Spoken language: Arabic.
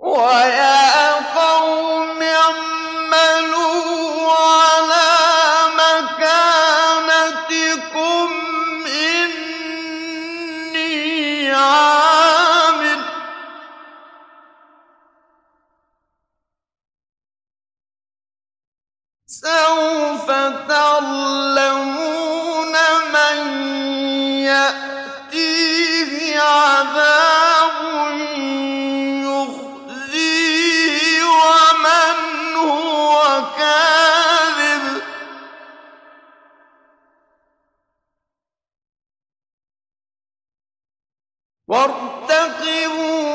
وَيَا قَوْمِ اعْمَلُوا عَلَىٰ مَكَانَتِكُمْ إِنِّي عَامِلٌ ۖ سَوْفَ تَعْلَمُونَ مَن يَأْتِيهِ عَذَابٌ يُخْزِيهِ وَمَنْ هُوَ كَاذِبٌ ۖ وَارْتَقِبُوا